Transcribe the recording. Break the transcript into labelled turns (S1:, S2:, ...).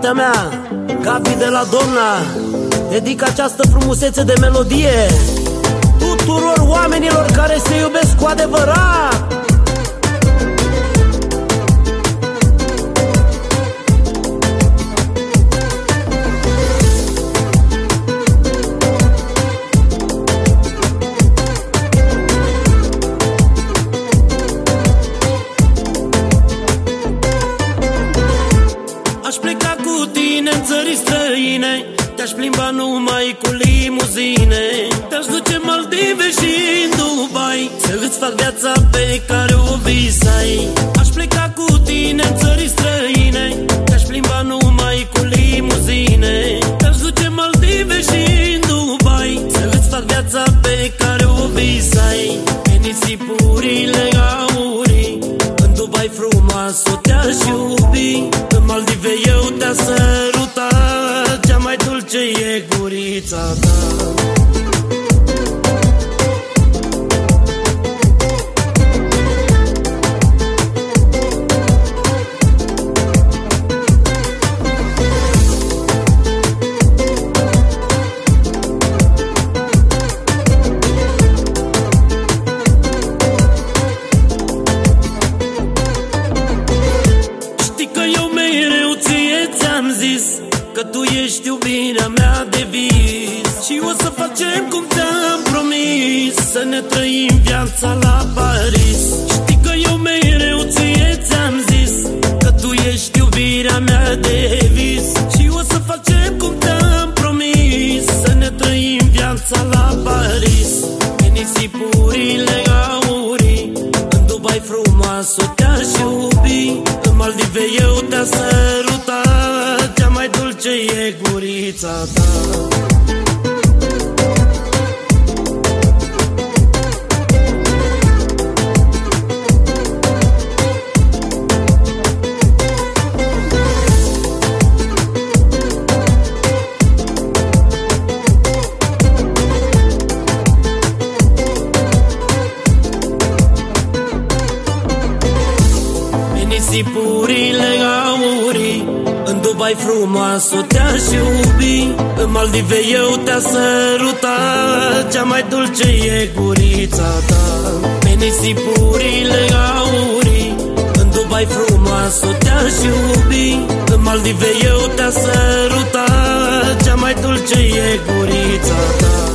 S1: Iubirea mea, Gabi de la Domna, dedic această frumusețe de melodie tuturor oamenilor care se iubesc cu adevărat.
S2: Aș pleca cu tine în țări străine, te-aș plimba numai cu limuzine, te-aș duce în Maldive și în Dubai, să îți fac viața pe care o visai. Aș pleca cu tine în țări străine, te-aș plimba numai cu limuzine, te-aș duce în Maldive și în Dubai, să îți fac viața pe care o visai. Pe nisipurile aurii, în Dubai frumoasă te-aș iubi, în Maldive eu te-aș săruta, cea mai dulce e gurița ta. Că tu ești iubirea mea de vis și o să facem cum te-am promis, să ne trăim viața la Paris. Știi că eu mereu ți-am zis că tu ești iubirea mea de vis și o să facem cum te-am promis, să ne trăim viața la Paris. Pe nisipurile aurii, în Dubai frumoasă te-aș iubi, în Maldive eu te-aș săruta, cea mai dulce e gurița ta. Nisipurile aurii, în Dubai frumoasă te-aș iubi, în Maldive eu te-aș săruta, cea mai dulce e gurița ta. Pe nisipurile aurii, în Dubai frumoasă te-aș iubi, în Maldive eu te-aș săruta, cea mai dulce e gurița ta.